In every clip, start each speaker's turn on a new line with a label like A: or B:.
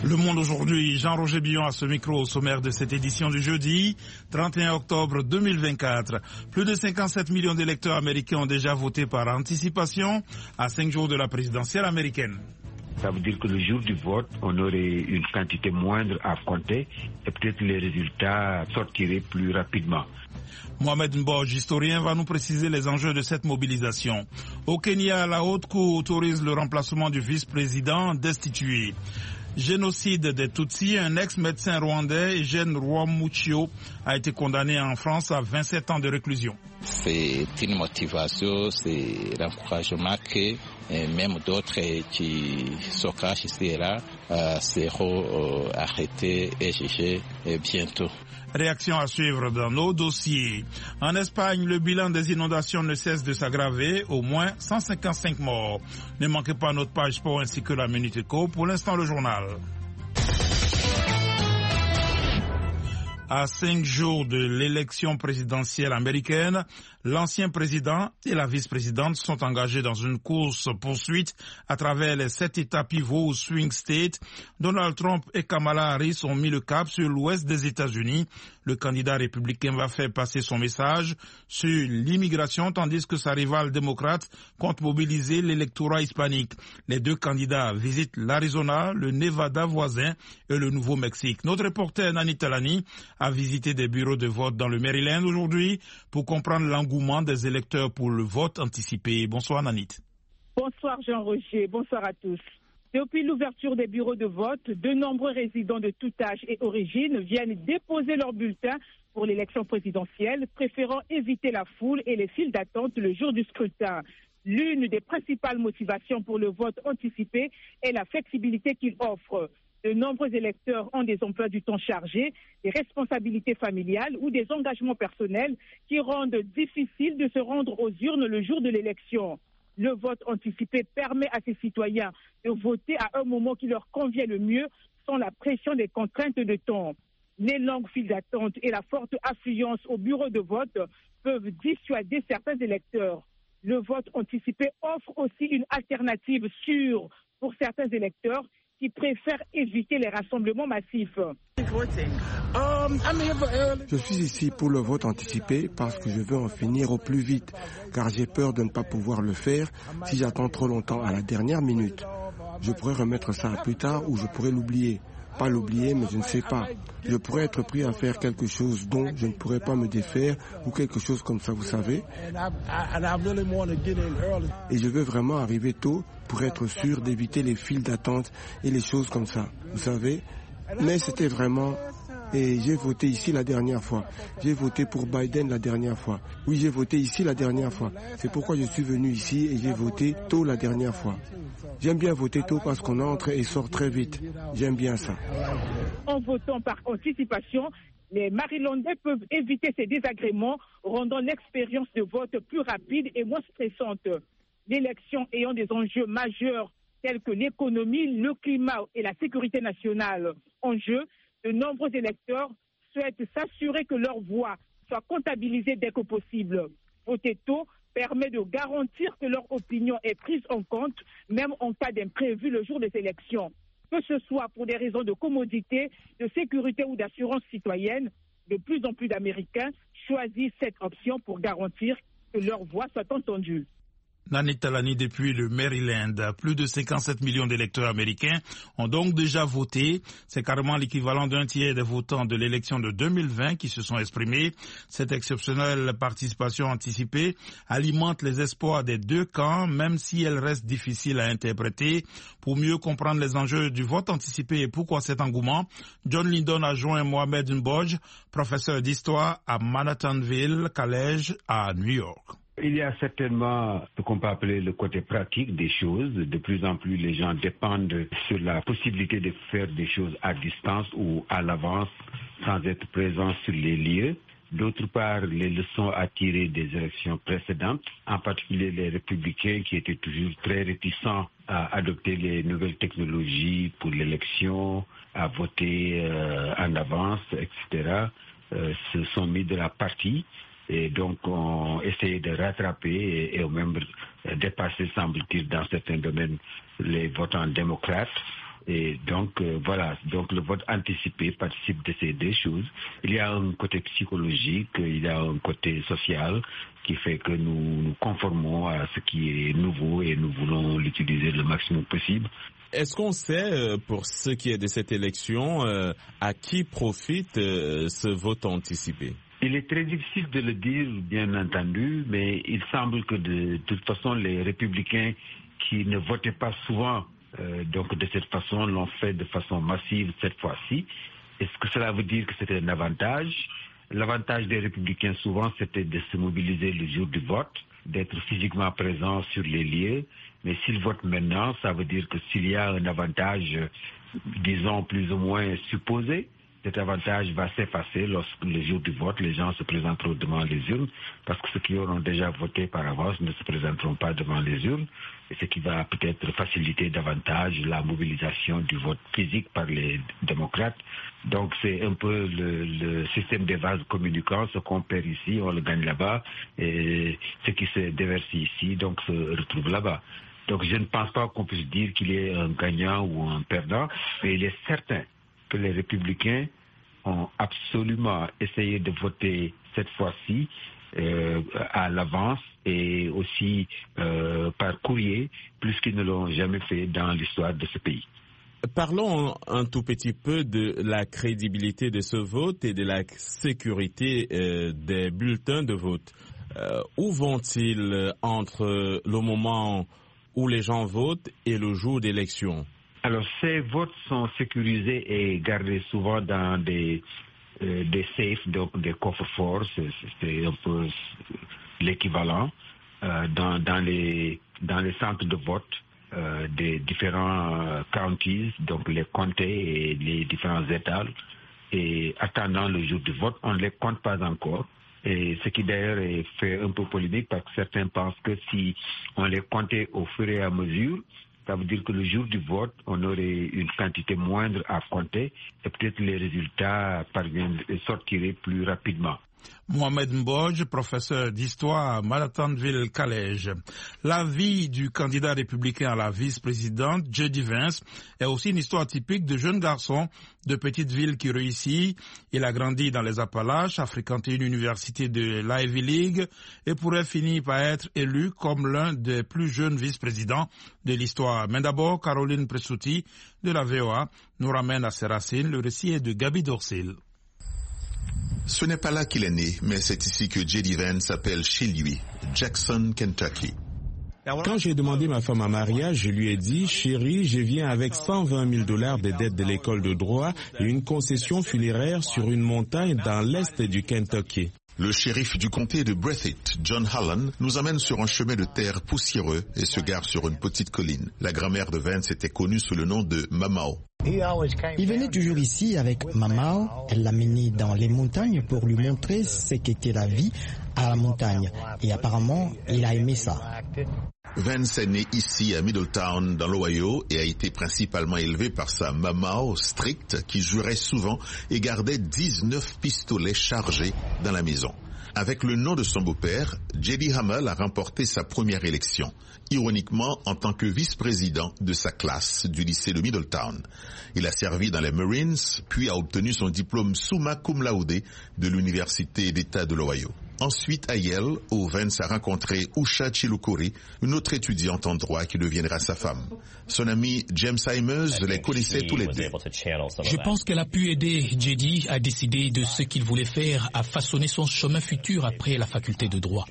A: Le Monde aujourd'hui, Jean-Roger Billon à ce micro au sommaire de cette édition du jeudi 31 octobre 2024. Plus de 57 millions d'électeurs américains ont déjà voté par anticipation à 5 jours de la présidentielle américaine.
B: Ça veut dire que le jour du vote, on aurait une quantité moindre à compter et peut-être les résultats sortiraient plus rapidement.
A: Mohamed Mbodj, historien, va nous préciser les enjeux de cette mobilisation. Au Kenya, la Haute Cour autorise le remplacement du vice-président destitué. Génocide des Tutsis, un ex-médecin rwandais, Eugène Rwamuchio, a été condamné en France à 27 ans de réclusion.
C: C'est une motivation, c'est l'encouragement que même d'autres qui se cachent ici et là seront arrêtés et jugés bientôt.
A: Réaction à suivre dans nos dossiers. En Espagne, le bilan des inondations ne cesse de s'aggraver, au moins 155 morts. Ne manquez pas notre page sport ainsi que la Minute Éco. Pour l'instant, le journal. À 5 jours de l'élection présidentielle américaine, l'ancien président et la vice-présidente sont engagés dans une course-poursuite à travers les 7 États pivots ou swing states. Donald Trump et Kamala Harris ont mis le cap sur l'ouest des États-Unis. Le candidat républicain va faire passer son message sur l'immigration, tandis que sa rivale démocrate compte mobiliser l'électorat hispanique. Les deux candidats visitent l'Arizona, le Nevada voisin et le Nouveau-Mexique. Notre reporter Nani Talani a visité des bureaux de vote dans le Maryland aujourd'hui pour comprendre l'engouement des électeurs pour le vote anticipé. Bonsoir Nanit.
D: Bonsoir Jean-Roger, bonsoir à tous. Depuis l'ouverture des bureaux de vote, de nombreux résidents de tout âge et origine viennent déposer leur bulletin pour l'élection présidentielle, préférant éviter la foule et les files d'attente le jour du scrutin. L'une des principales motivations pour le vote anticipé est la flexibilité qu'il offre. De nombreux électeurs ont des emplois du temps chargés, des responsabilités familiales ou des engagements personnels qui rendent difficile de se rendre aux urnes le jour de l'élection. Le vote anticipé permet à ces citoyens de voter à un moment qui leur convient le mieux sans la pression des contraintes de temps. Les longues files d'attente et la forte affluence au bureau de vote peuvent dissuader certains électeurs. Le vote anticipé offre aussi une alternative sûre pour certains électeurs qui préfèrent éviter les rassemblements massifs.
E: Je suis ici pour le vote anticipé parce que je veux en finir au plus vite, car j'ai peur de ne pas pouvoir le faire si j'attends trop longtemps à la dernière minute. Je pourrais remettre ça à plus tard ou je pourrais l'oublier. Pas l'oublier, mais je ne sais pas. Je pourrais être pris à faire quelque chose dont je ne pourrais pas me défaire ou quelque chose comme ça, vous savez. Et je veux vraiment arriver tôt pour être sûr d'éviter les files d'attente et les choses comme ça, vous savez. Mais c'était vraiment... Et j'ai voté ici la dernière fois. J'ai voté pour Biden la dernière fois. Oui, j'ai voté ici la dernière fois. C'est pourquoi je suis venu ici et j'ai voté tôt la dernière fois. J'aime bien voter tôt parce qu'on entre et sort très vite. J'aime bien ça.
D: En votant par anticipation, les Marylandais peuvent éviter ces désagréments, rendant l'expérience de vote plus rapide et moins stressante. L'élection ayant des enjeux majeurs tels que l'économie, le climat et la sécurité nationale en jeu, de nombreux électeurs souhaitent s'assurer que leur voix soit comptabilisée dès que possible. Voter tôt permet de garantir que leur opinion est prise en compte, même en cas d'imprévu le jour des élections. Que ce soit pour des raisons de commodité, de sécurité ou d'assurance citoyenne, de plus en plus d'Américains choisissent cette option pour garantir que leur voix soit entendue.
A: Nani Talani depuis le Maryland. Plus de 57 millions d'électeurs américains ont donc déjà voté. C'est carrément l'équivalent d'un tiers des votants de l'élection de 2020 qui se sont exprimés. Cette exceptionnelle participation anticipée alimente les espoirs des deux camps, même si elle reste difficile à interpréter. Pour mieux comprendre les enjeux du vote anticipé et pourquoi cet engouement, John Lindon a joint Mohamed Mbodj, professeur d'histoire à Manhattanville College à New York.
B: Il y a certainement ce qu'on peut appeler le côté pratique des choses. De plus en plus, les gens dépendent sur la possibilité de faire des choses à distance ou à l'avance sans être présents sur les lieux. D'autre part, les leçons à tirer des élections précédentes, en particulier les républicains qui étaient toujours très réticents à adopter les nouvelles technologies pour l'élection, à voter en avance, etc., se sont mis de la partie. Et donc, on essayé de rattraper et même dépasser, semble-t-il, dans certains domaines, les votants démocrates. Et donc, voilà, donc le vote anticipé participe de ces deux choses. Il y a un côté psychologique, il y a un côté social qui fait que nous nous conformons à ce qui est nouveau et nous voulons l'utiliser le maximum possible.
F: Est-ce qu'on sait, pour ce qui est de cette élection, à qui profite ce vote anticipé?
B: Il est très difficile de le dire, bien entendu, mais il semble que de toute façon, les républicains qui ne votaient pas souvent donc de cette façon l'ont fait de façon massive cette fois-ci. Est-ce que cela veut dire que c'était un avantage? L'avantage des républicains souvent c'était de se mobiliser le jour du vote, d'être physiquement présent sur les lieux. Mais s'ils votent maintenant, ça veut dire que s'il y a un avantage, disons plus ou moins supposé, cet avantage va s'effacer lorsque le jour du vote, les gens se présenteront devant les urnes, parce que ceux qui auront déjà voté par avance ne se présenteront pas devant les urnes, et ce qui va peut-être faciliter davantage la mobilisation du vote physique par les démocrates. Donc c'est un peu le système des vases communicants, ce qu'on perd ici, on le gagne là-bas, et ce qui se déverse ici, donc se retrouve là-bas. Donc je ne pense pas qu'on puisse dire qu'il y ait un gagnant ou un perdant, mais il est certain que les républicains ont absolument essayé de voter cette fois-ci à l'avance et aussi par courrier, plus qu'ils ne l'ont jamais fait dans l'histoire de ce pays.
F: Parlons un tout petit peu de la crédibilité de ce vote et de la sécurité des bulletins de vote. Où vont-ils entre le moment où les gens votent et le jour d'élection?
B: Alors, ces votes sont sécurisés et gardés souvent dans des safes, donc des coffres-forts, c'est un peu l'équivalent, dans les centres de vote des différents counties, donc les comtés et les différents États. Et attendant le jour du vote, on ne les compte pas encore. Et ce qui d'ailleurs est fait un peu polémique parce que certains pensent que si on les comptait au fur et à mesure, ça veut dire que le jour du vote, on aurait une quantité moindre à compter et peut-être les résultats sortiraient plus rapidement.
A: Mohamed Mbodj, professeur d'histoire à Malatanville College. La vie du candidat républicain à la vice-présidente, J.D. Vance, est aussi une histoire typique de jeune garçon de petite ville qui réussit. Il a grandi dans les Appalaches, a fréquenté une université de l'Ivy League et pourrait finir par être élu comme l'un des plus jeunes vice-présidents de l'histoire. Mais d'abord, Caroline Pressouti de la VOA nous ramène à ses racines. Le récit est de Gabi Dorsil.
G: Ce n'est pas là qu'il est né, mais c'est ici que J.D. Vance s'appelle chez lui, Jackson, Kentucky.
F: Quand j'ai demandé ma femme en mariage, je lui ai dit, chérie, je viens avec $120 000 de dettes de l'école de droit et une concession funéraire sur une montagne dans l'est du Kentucky.
G: Le shérif du comté de Breathitt, John Holland, nous amène sur un chemin de terre poussiéreux et se gare sur une petite colline. La grand-mère de Vance était connue sous le nom de Mamao.
H: Il venait toujours ici avec Mamao. Elle l'a mené dans les montagnes pour lui montrer ce qu'était la vie à la montagne. Et apparemment, il a aimé ça.
G: Vance est né ici à Middletown dans l'Ohio et a été principalement élevé par sa Mamao stricte qui jurait souvent et gardait 19 pistolets chargés dans la maison. Avec le nom de son beau-père, J.D. Hamel a remporté sa première élection, ironiquement en tant que vice-président de sa classe du lycée de Middletown. Il a servi dans les Marines, puis a obtenu son diplôme summa cum laude de l'Université d'État de l'Ohio. Ensuite, à Yale, où Vance a rencontré Usha Chilukuri, une autre étudiante en droit qui deviendra sa femme. Son ami James Simers les connaissait tous les deux.
I: Je pense qu'elle a pu aider J.D. à décider de ce qu'il voulait faire, à façonner son chemin futur après la faculté de droit.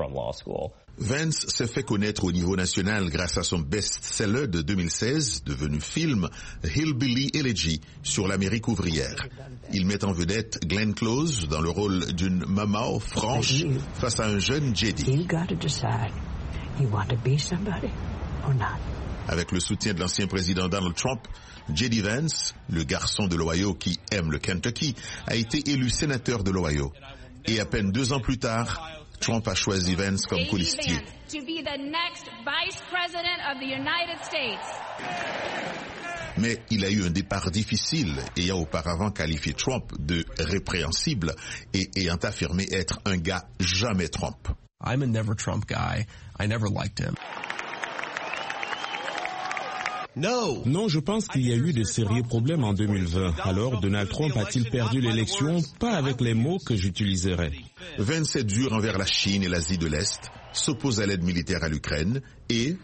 G: Vance s'est fait connaître au niveau national grâce à son best-seller de 2016, devenu film, Hillbilly Elegy, sur l'Amérique ouvrière. Il met en vedette Glenn Close dans le rôle d'une Mamao franche face à un jeune J.D. Avec le soutien de l'ancien président Donald Trump, J.D. Vance, le garçon de l'Ohio qui aime le Kentucky, a été élu sénateur de l'Ohio. Et à peine 2 ans plus tard, Trump a choisi Vance comme colistier. Mais il a eu un départ difficile, ayant auparavant qualifié Trump de répréhensible et ayant affirmé être un gars jamais Trump.
J: I'm a never Trump guy. I never liked him.
F: Non, je pense qu'il y a eu de sérieux problèmes en 2020. Alors, Donald Trump a-t-il perdu l'élection? Pas avec les mots que j'utiliserai.
G: 27 dur envers la Chine et l'Asie de l'Est, s'oppose à l'aide militaire à l'Ukraine et...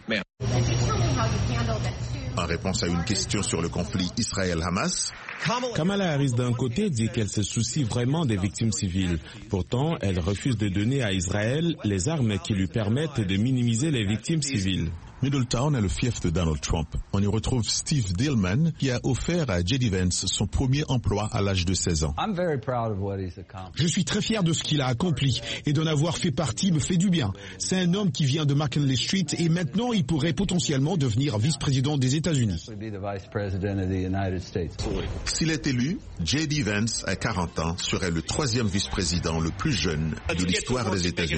G: En réponse à une question sur le conflit Israël-Hamas,
F: Kamala Harris d'un côté dit qu'elle se soucie vraiment des victimes civiles. Pourtant, elle refuse de donner à Israël les armes qui lui permettent de minimiser les victimes civiles.
G: Middletown est le fief de Donald Trump. On y retrouve Steve Dillman qui a offert à J.D. Vance son premier emploi à l'âge de 16 ans.
J: Je suis très fier de ce qu'il a accompli et d'en avoir fait partie me fait du bien. C'est un homme qui vient de McKinley Street et maintenant il pourrait potentiellement devenir vice-président des États-Unis.
G: S'il est élu, J.D. Vance, à 40 ans, serait le 3e vice-président le plus jeune de l'histoire des États-Unis.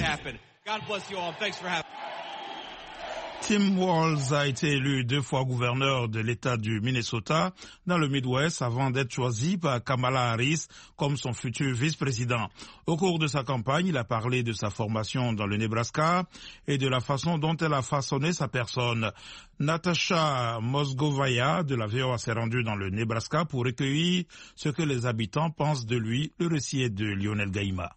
A: Tim Walz a été élu 2 fois gouverneur de l'État du Minnesota dans le Midwest avant d'être choisi par Kamala Harris comme son futur vice-président. Au cours de sa campagne, il a parlé de sa formation dans le Nebraska et de la façon dont elle a façonné sa personne. Natasha Mosgovaya de la VOA s'est rendue dans le Nebraska pour recueillir ce que les habitants pensent de lui. Le récit est de Lionel Gaïma.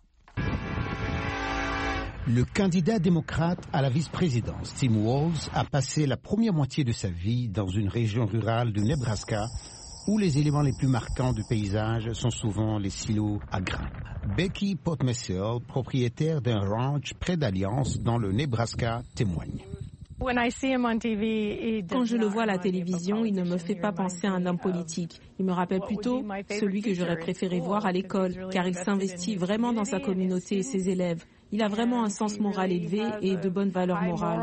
K: Le candidat démocrate à la vice-présidence, Tim Walz, a passé la première moitié de sa vie dans une région rurale du Nebraska où les éléments les plus marquants du paysage sont souvent les silos à grains. Becky Potmessel, propriétaire d'un ranch près d'Alliance dans le Nebraska, témoigne.
L: Quand je le vois à la télévision, il ne me fait pas penser à un homme politique. Il me rappelle plutôt celui que j'aurais préféré voir à l'école, car il s'investit vraiment dans sa communauté et ses élèves. Il a vraiment un sens moral élevé et de bonnes valeurs morales.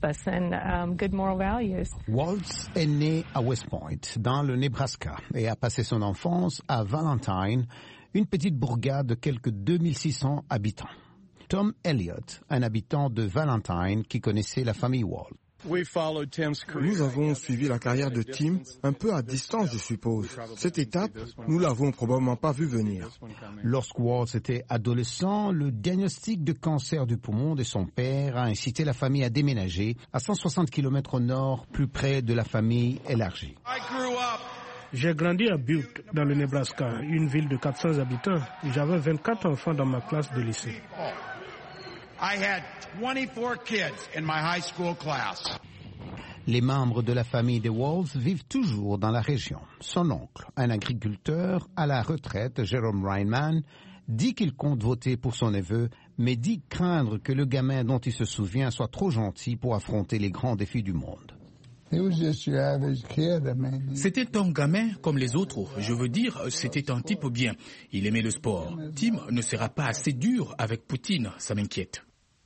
K: Walz est né à West Point, dans le Nebraska, et a passé son enfance à Valentine, une petite bourgade de quelques 2600 habitants. Tom Elliott, un habitant de Valentine qui connaissait la famille Walz.
E: Nous avons suivi la carrière de Tim un peu à distance, je suppose. Cette étape, nous l'avons probablement pas vue venir.
K: Lorsque Walz était adolescent, le diagnostic de cancer du poumon de son père a incité la famille à déménager à 160 km au nord, plus près de la famille élargie.
M: J'ai grandi à Butte, dans le Nebraska, une ville de 400 habitants. J'avais 24 enfants dans ma classe de lycée.
K: Les membres de la famille de Walz vivent toujours dans la région. Son oncle, un agriculteur à la retraite, Jerome Reinman, dit qu'il compte voter pour son neveu, mais dit craindre que le gamin dont il se souvient soit trop gentil pour affronter les grands défis du monde.
I: C'était un gamin comme les autres. Je veux dire, c'était un type bien. Il aimait le sport. Tim ne sera pas assez dur avec Poutine, ça m'inquiète.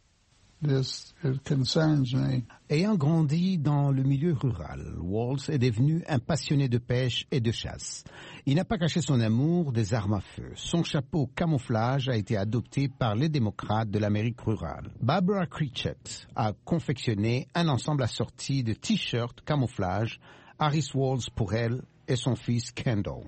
K: Ayant grandi dans le milieu rural, Walz est devenu un passionné de pêche et de chasse. Il n'a pas caché son amour des armes à feu. Son chapeau camouflage a été adopté par les démocrates de l'Amérique rurale. Barbara Critchett a confectionné un ensemble assorti de t-shirts camouflage, Harris Walz pour elle et son fils Kendall.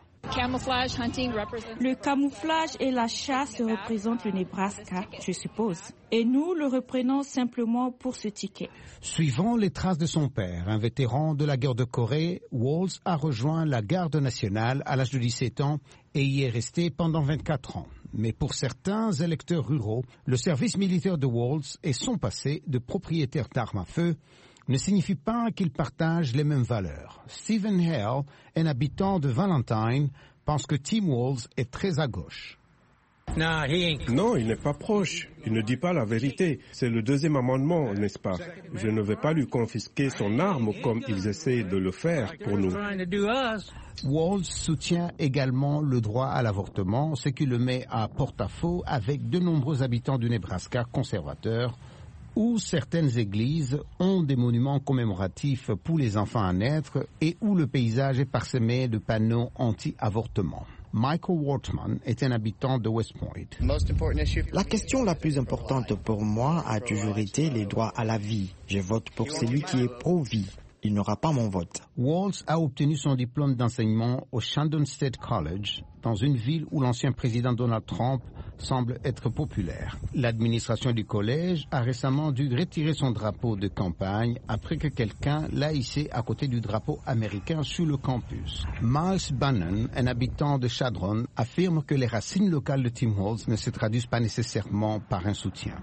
N: Le camouflage et la chasse représentent le Nebraska, je suppose. Et nous le reprenons simplement pour ce ticket.
K: Suivant les traces de son père, un vétéran de la guerre de Corée, Walz a rejoint la garde nationale à l'âge de 17 ans et y est resté pendant 24 ans. Mais pour certains électeurs ruraux, le service militaire de Walz et son passé de propriétaire d'armes à feu ne signifie pas qu'ils partagent les mêmes valeurs. Stephen Hale, un habitant de Valentine, pense que Tim Walz est très à gauche.
M: Non, il n'est pas proche. Il ne dit pas la vérité. C'est le deuxième amendement, n'est-ce pas? Je ne vais pas lui confisquer son arme comme ils essaient de le faire pour nous.
K: Walz soutient également le droit à l'avortement, ce qui le met à porte-à-faux avec de nombreux habitants du Nebraska conservateurs, où certaines églises ont des monuments commémoratifs pour les enfants à naître et où le paysage est parsemé de panneaux anti-avortement. Michael Wortman est un habitant de West Point.
O: La question la plus importante pour moi a toujours été les droits à la vie. Je vote pour celui qui est pro-vie. il n'aura pas mon vote.
K: Walz a obtenu son diplôme d'enseignement au Shandon State College, dans une ville où l'ancien président Donald Trump semble être populaire. L'administration du collège a récemment dû retirer son drapeau de campagne après que quelqu'un l'a hissé à côté du drapeau américain sur le campus. Miles Bannon, un habitant de Chadron, affirme que les racines locales de Tim Walz ne se traduisent pas nécessairement par un soutien.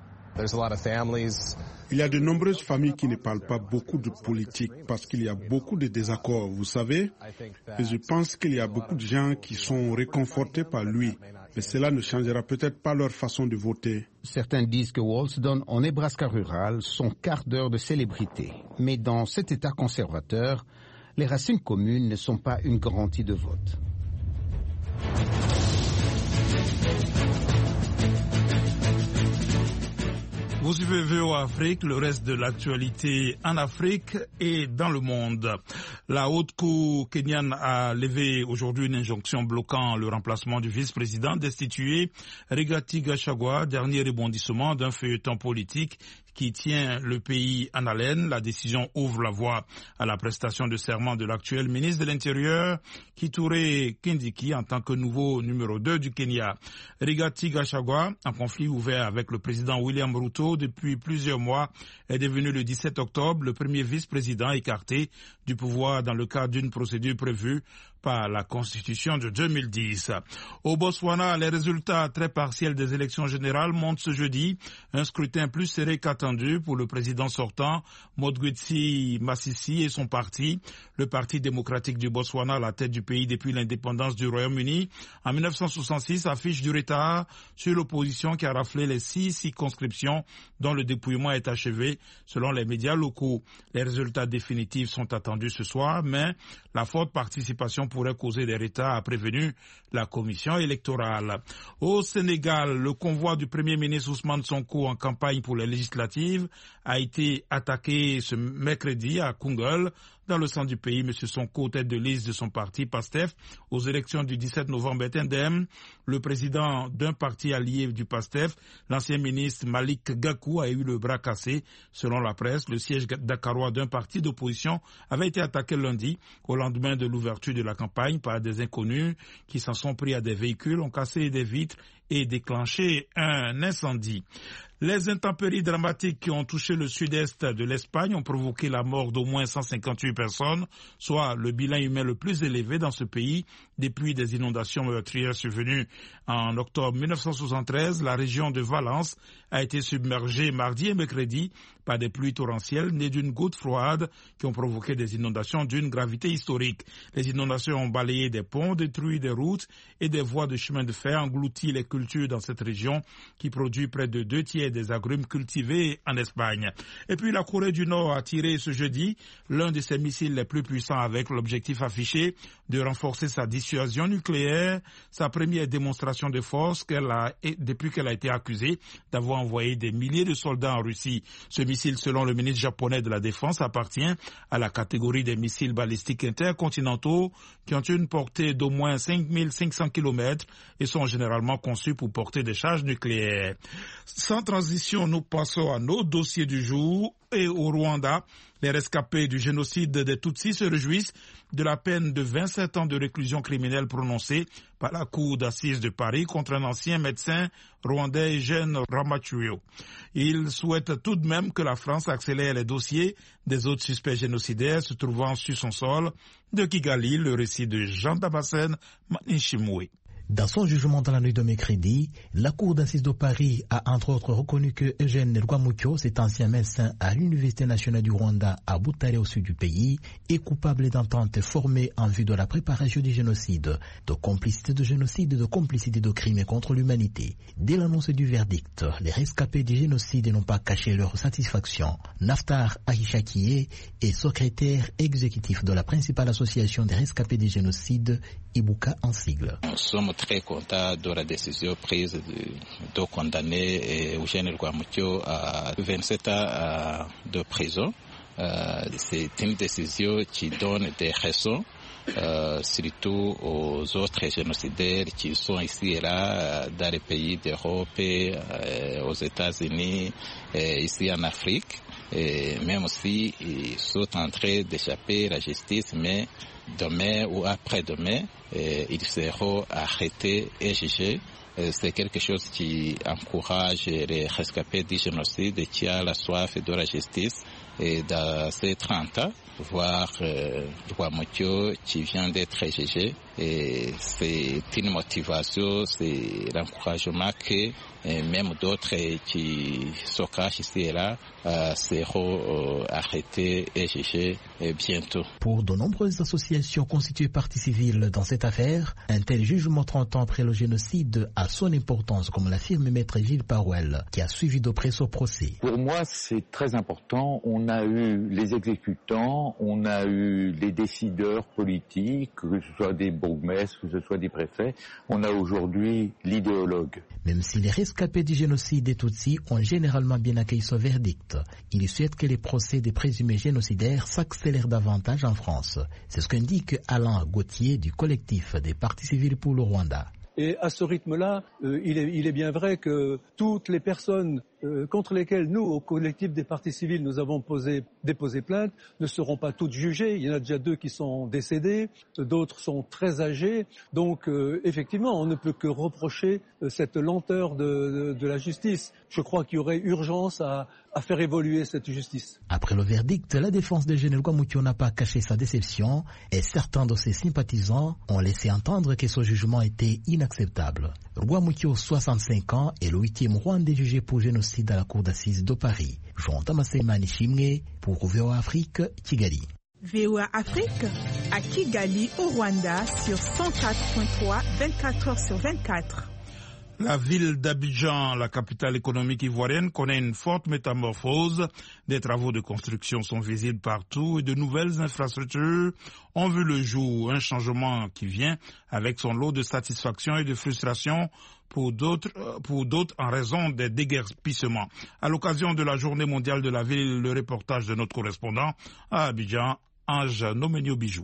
P: Il y a de nombreuses familles qui ne parlent pas beaucoup de politique parce qu'il y a beaucoup de désaccords, vous savez. Et je pense qu'il y a beaucoup de gens qui sont réconfortés par lui. Mais cela ne changera peut-être pas leur façon de voter.
K: Certains disent que Walz donne au Nebraska rural son quart d'heure de célébrité. Mais dans cet État conservateur, les racines communes ne sont pas une garantie de vote.
A: Vous suivez VOA Afrique, le reste de l'actualité en Afrique et dans le monde. La haute cour kenyane a levé aujourd'hui une injonction bloquant le remplacement du vice-président destitué Rigathi Gachagua, dernier rebondissement d'un feuilleton politique qui tient le pays en haleine. La décision ouvre la voie à la prestation de serment de l'actuel ministre de l'Intérieur, Kithure Kindiki, en tant que nouveau numéro 2 du Kenya. Rigathi Gachagua, en conflit ouvert avec le président William Ruto depuis plusieurs mois, est devenu le 17 octobre le premier vice-président écarté du pouvoir dans le cadre d'une procédure prévue par la Constitution de 2010. Au Botswana, les résultats très partiels des élections générales montrent ce jeudi un scrutin plus serré qu'attendu pour le président sortant, Motgwetsi Masisi et son parti, le Parti démocratique du Botswana, à la tête du pays depuis l'indépendance du Royaume-Uni. En 1966, affiche du retard sur l'opposition qui a raflé les 6 circonscriptions dont le dépouillement est achevé selon les médias locaux. Les résultats définitifs sont attendus ce soir, mais la forte participation pourrait causer des retards, a prévenu la commission électorale. Au Sénégal, le convoi du Premier ministre Ousmane Sonko en campagne pour les législatives a été attaqué ce mercredi à Koungheul, dans le centre du pays. M. Sonko, tête de liste de son parti PASTEF, aux élections du 17 novembre est indemne. Le président d'un parti allié du PASTEF, l'ancien ministre Malik Gakou, a eu le bras cassé. Selon la presse, le siège dakarois d'un parti d'opposition avait été attaqué lundi, au lendemain de l'ouverture de la campagne, par des inconnus qui s'en sont pris à des véhicules, ont cassé des vitres et déclenché un incendie. Les intempéries dramatiques qui ont touché le sud-est de l'Espagne ont provoqué la mort d'au moins 158 personnes, soit le bilan humain le plus élevé dans ce pays depuis des inondations meurtrières survenues en octobre 1973. La région de Valence a été submergée mardi et mercredi par des pluies torrentielles nées d'une goutte froide qui ont provoqué des inondations d'une gravité historique. Les inondations ont balayé des ponts, détruit des routes et des voies de chemin de fer, englouti les cultures dans cette région qui produit près de 2/3 des agrumes cultivés en Espagne. Et puis la Corée du Nord a tiré ce jeudi l'un de ses missiles les plus puissants avec l'objectif affiché de renforcer sa dissuasion nucléaire, sa première démonstration de force depuis qu'elle a été accusée d'avoir envoyé des milliers de soldats en Russie. Ce missile, selon le ministre japonais de la Défense, appartient à la catégorie des missiles balistiques intercontinentaux qui ont une portée d'au moins 5500 km et sont généralement conçus pour porter des charges nucléaires. Sans transition, nous passons à nos dossiers du jour. Et au Rwanda, les rescapés du génocide des Tutsis se réjouissent de la peine de 27 ans de réclusion criminelle prononcée par la Cour d'assises de Paris contre un ancien médecin rwandais, Eugène Ramachuyo. Ils souhaitent tout de même que la France accélère les dossiers des autres suspects génocidaires se trouvant sur son sol. De Kigali, le récit de Jean Damascène Maninchimoué.
Q: Dans son jugement dans la nuit de mercredi, la Cour d'assises de Paris a entre autres reconnu que Eugène Rwamucyo, cet ancien médecin à l'Université nationale du Rwanda à Butare au sud du pays, est coupable d'entente formée en vue de la préparation du génocide, de complicité de génocide et de complicité de crimes contre l'humanité. Dès l'annonce du verdict, les rescapés du génocide n'ont pas caché leur satisfaction. Naftar Ahishakiye est secrétaire exécutif de la principale association des rescapés du génocide, Ibuka en sigle.
C: Nous sommes très contents de la décision prise de condamner Eugène Rwamucyo à 27 ans de prison. C'est une décision qui donne des raisons, surtout aux autres génocidaires qui sont ici et là, dans les pays d'Europe, aux États-Unis, ici en Afrique. et même si ils sont en train d'échapper à la justice, mais demain ou après-demain, ils seront arrêtés et jugés. C'est quelque chose qui encourage les rescapés du génocide et qui a la soif de la justice. Et dans ces 30 ans, voir Rwamucyo qui vient d'être jugé, et c'est une motivation, c'est l'encouragement que même d'autres qui se cachent ici et là seront arrêtés et jugés bientôt.
Q: Pour de nombreuses associations constituées partie civile dans cette affaire, un tel jugement 30 ans après le génocide a son importance, comme l'affirme Maître Gilles Parouel, qui a suivi de près ce procès.
R: Pour moi, c'est très important. On a eu les exécutants, on a eu les décideurs politiques, que ce soit des bourgmestres, que ce soit des préfets. On a aujourd'hui l'idéologue.
Q: Même si les rescapés du génocide des Tutsis ont généralement bien accueilli ce verdict, ils souhaitent que les procès des présumés génocidaires s'accélèrent davantage en France. C'est ce qu'indique Alain Gauthier du collectif des partis civils pour le Rwanda.
S: Et à ce rythme-là, il est bien vrai que toutes les personnes contre lesquelles nous, au collectif des partis civils, nous avons déposé plainte, ne seront pas toutes jugées. Il y en a déjà 2 qui sont décédés, d'autres sont très âgés. Donc, effectivement, on ne peut que reprocher cette lenteur de la justice. Je crois qu'il y aurait urgence à faire évoluer cette justice.
Q: Après le verdict, la défense de Gen Rwamucyo n'a pas caché sa déception et certains de ses sympathisants ont laissé entendre que ce jugement était inacceptable. Rwamucyo, 65 ans, est le 8e Rwandais jugé pour génocide à la cour d'assises de Paris. Jean Tamasema Nishimwe pour VOA Afrique, Kigali.
T: VOA Afrique à Kigali au Rwanda sur 104.3, 24 heures sur 24.
A: La ville d'Abidjan, la capitale économique ivoirienne, connaît une forte métamorphose. Des travaux de construction sont visibles partout et de nouvelles infrastructures ont vu le jour. Un changement qui vient avec son lot de satisfaction et de frustration pour d'autres en raison des déguerpissements. À l'occasion de la journée mondiale de la ville, le reportage de notre correspondant à Abidjan, Ange Nomenio-Bijou.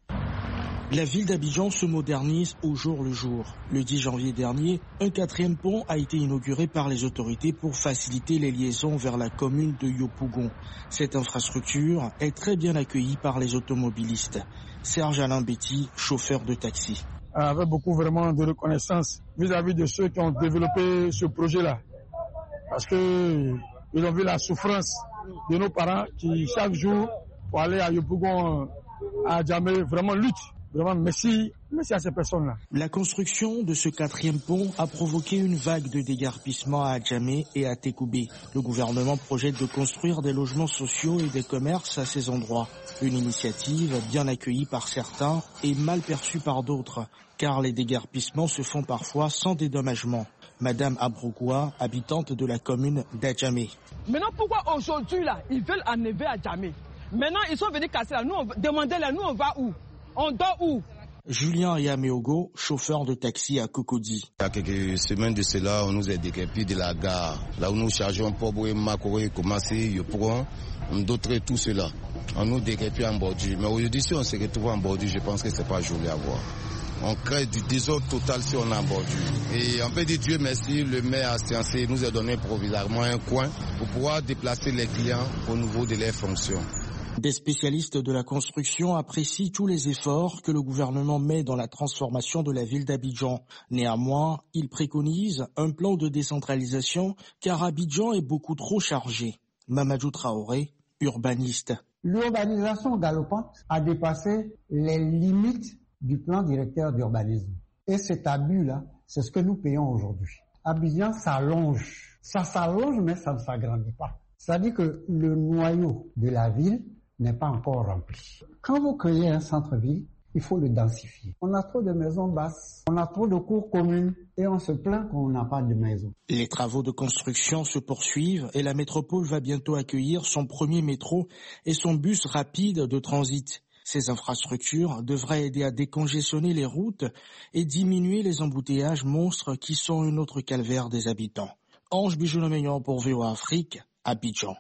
U: La ville d'Abidjan se modernise au jour le jour. Le 10 janvier dernier, un 4e pont a été inauguré par les autorités pour faciliter les liaisons vers la commune de Yopougon. Cette infrastructure est très bien accueillie par les automobilistes. Serge Alain Betty, chauffeur de taxi.
V: Avec beaucoup vraiment de reconnaissance vis-à-vis de ceux qui ont développé ce projet-là. Parce que ils ont vu la souffrance de nos parents qui chaque jour pour aller à Yopougon, à Djamé, vraiment luttent. Vraiment, merci à ces personnes-là.
U: La construction de ce 4e pont a provoqué une vague de déguerpissement à Djamé et à Tekoubé. Le gouvernement projette de construire des logements sociaux et des commerces à ces endroits. Une initiative bien accueillie par certains et mal perçue par d'autres, car les déguerpissements se font parfois sans dédommagement. Madame Abrougoua, habitante de la commune d'Adjamé.
W: Maintenant, pourquoi aujourd'hui, là, ils veulent enlever Adjamé? Maintenant, ils sont venus casser là. Nous, demandez-leur, nous, on va où? On dort où?
U: Julien Yameogo, chauffeur de taxi à Cocody.
X: Il y a quelques semaines de cela, on nous a déguerpis de la gare. Là où nous chargeons Pobo, Makore, Commencé, Yopougon, on doterait tout cela. On nous déguerpit en bordure. Mais aujourd'hui, si on se retrouve en bordure, je pense que ce n'est pas joli à voir. On crée du désordre total si on est en bordure. Et on peut dire Dieu merci, le maire a sciencé, nous a donné provisoirement un coin pour pouvoir déplacer les clients au niveau de leurs fonctions.
U: Des spécialistes de la construction apprécient tous les efforts que le gouvernement met dans la transformation de la ville d'Abidjan. Néanmoins, ils préconisent un plan de décentralisation car Abidjan est beaucoup trop chargé. Mamadou Traoré, urbaniste.
Y: L'urbanisation galopante a dépassé les limites du plan directeur d'urbanisme. Et cet abus-là, c'est ce que nous payons aujourd'hui. Abidjan s'allonge. Ça s'allonge, mais ça ne s'agrandit pas. C'est-à-dire que le noyau de la ville n'est pas encore rempli. Quand vous créez un centre-ville, il faut le densifier. On a trop de maisons basses, on a trop de cours communes et on se plaint qu'on n'a pas de maisons.
U: Les travaux de construction se poursuivent et la métropole va bientôt accueillir son premier métro et son bus rapide de transit. Ces infrastructures devraient aider à décongestionner les routes et diminuer les embouteillages monstres qui sont un autre calvaire des habitants. Ange Bijou-Nomeignan pour VOA Afrique, Abidjan.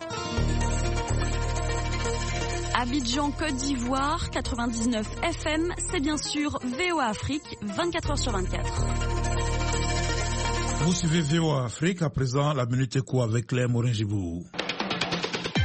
Z: Abidjan, Côte d'Ivoire, 99 FM, c'est bien sûr VOA Afrique, 24 heures sur 24.
A: Vous suivez VOA Afrique, à présent la Minute Éco avec Claire Morin-Gibou.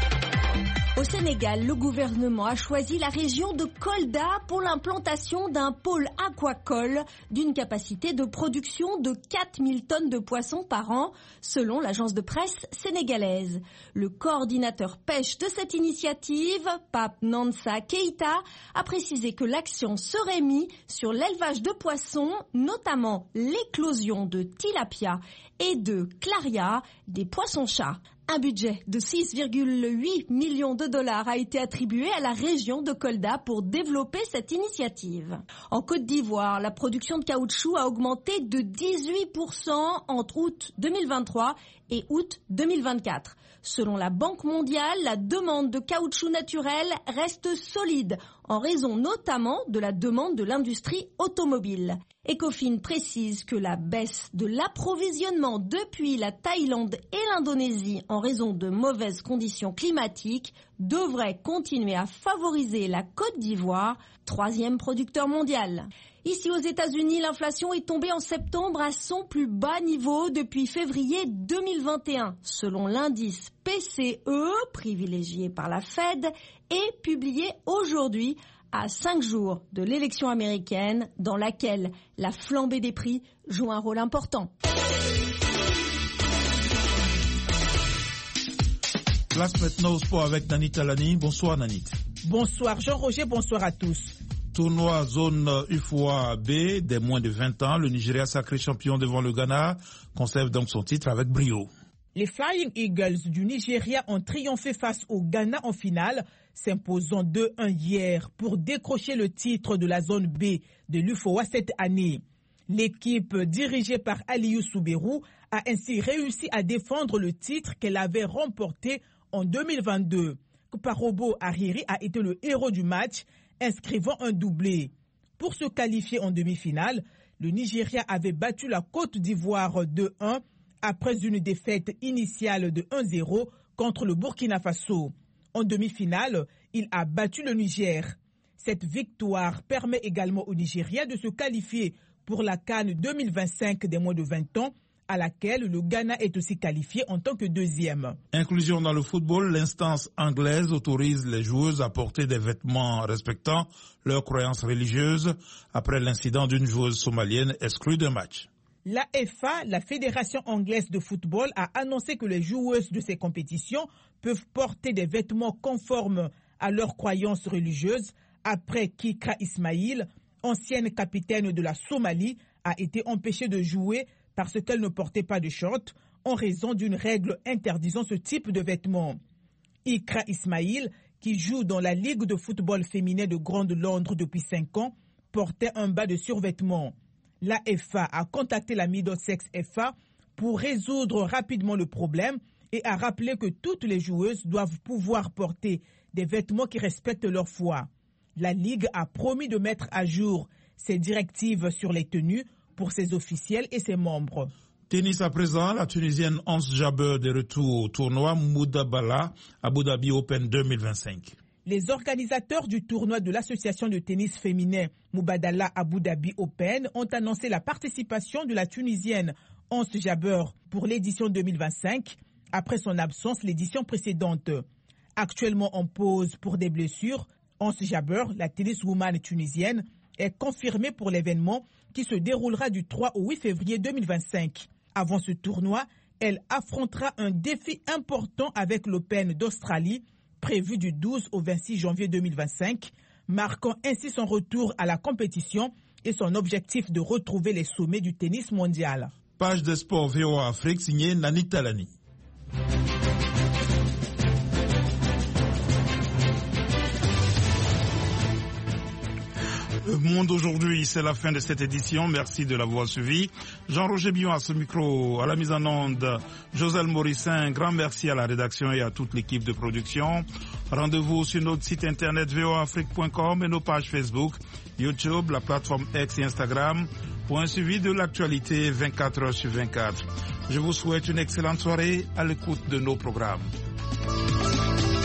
B: Au Sénégal, le gouvernement a choisi la région de Kolda pour l'implantation d'un pôle aquacole d'une capacité de production de 4000 tonnes de poissons par an, selon l'agence de presse sénégalaise. Le coordinateur pêche de cette initiative, Pape Nansa Keita, a précisé que l'accent serait mis sur l'élevage de poissons, notamment l'éclosion de tilapia et de claria, des poissons-chats. Un budget de 6,8 millions de dollars a été attribué à la région de Kolda pour développer cette initiative. En Côte d'Ivoire, la production de caoutchouc a augmenté de 18% entre août 2023 et août 2024. Selon la Banque mondiale, la demande de caoutchouc naturel reste solide, en raison notamment de la demande de l'industrie automobile. Ecofin précise que la baisse de l'approvisionnement depuis la Thaïlande et l'Indonésie en raison de mauvaises conditions climatiques devrait continuer à favoriser la Côte d'Ivoire, 3e producteur mondial. Ici aux États-Unis, l'inflation est tombée en septembre à son plus bas niveau depuis février 2021, selon l'indice PCE, privilégié par la Fed, et publié aujourd'hui à 5 jours de l'élection américaine, dans laquelle la flambée des prix joue un rôle important.
A: Place maintenant au sport avec Nanit Talani. Bonsoir Nanit.
D: Bonsoir Jean-Roger, bonsoir à tous.
A: Tournoi zone UFOA B des moins de 20 ans. Le Nigeria, sacré champion devant le Ghana, conserve donc son titre avec brio.
D: Les Flying Eagles du Nigeria ont triomphé face au Ghana en finale, s'imposant 2-1 hier pour décrocher le titre de la zone B de l'UFOA cette année. L'équipe dirigée par Aliou Souberou a ainsi réussi à défendre le titre qu'elle avait remporté en 2022. Kuparobo Hariri a été le héros du match, inscrivant un doublé. Pour se qualifier en demi-finale, le Nigeria avait battu la Côte d'Ivoire 2-1 après une défaite initiale de 1-0 contre le Burkina Faso. En demi-finale, il a battu le Niger. Cette victoire permet également au Nigeria de se qualifier pour la CAN 2025 des moins de 20 ans, à laquelle le Ghana est aussi qualifié en tant que deuxième.
A: Inclusion dans le football, l'instance anglaise autorise les joueuses à porter des vêtements respectant leurs croyances religieuses après l'incident d'une joueuse somalienne exclue d'un match.
D: La FA, la Fédération anglaise de football, a annoncé que les joueuses de ces compétitions peuvent porter des vêtements conformes à leurs croyances religieuses après qu'Ikra Ismail, ancienne capitaine de la Somalie, a été empêchée de jouer parce qu'elle ne portait pas de short en raison d'une règle interdisant ce type de vêtements. Ikra Ismail, qui joue dans la Ligue de football féminin de Grande Londres depuis 5 ans, portait un bas de survêtement. La FA a contacté la Middlesex FA pour résoudre rapidement le problème et a rappelé que toutes les joueuses doivent pouvoir porter des vêtements qui respectent leur foi. La Ligue a promis de mettre à jour ses directives sur les tenues pour ses officiels et ses membres.
A: Tennis à présent, la Tunisienne Ons Jabeur de retour au tournoi Moudabala Abu Dhabi Open 2025.
D: Les organisateurs du tournoi de l'association de tennis féminin Mubadala Abu Dhabi Open ont annoncé la participation de la Tunisienne Ons Jabeur pour l'édition 2025, après son absence l'édition précédente. Actuellement en pause pour des blessures, Ons Jabeur, la tenniswoman tunisienne, est confirmée pour l'événement qui se déroulera du 3 au 8 février 2025. Avant ce tournoi, elle affrontera un défi important avec l'Open d'Australie, prévu du 12 au 26 janvier 2025, marquant ainsi son retour à la compétition et son objectif de retrouver les sommets du tennis mondial.
A: Page de sport VOA Afrique signée Nanit Talani. Le Monde aujourd'hui, c'est la fin de cette édition. Merci de l'avoir suivi. Jean-Roger Bion à ce micro, à la mise en onde, Joselle Morissin. Un grand merci à la rédaction et à toute l'équipe de production. Rendez-vous sur notre site internet voaafrique.com et nos pages Facebook, YouTube, la plateforme X et Instagram pour un suivi de l'actualité 24 heures sur 24. Je vous souhaite une excellente soirée à l'écoute de nos programmes.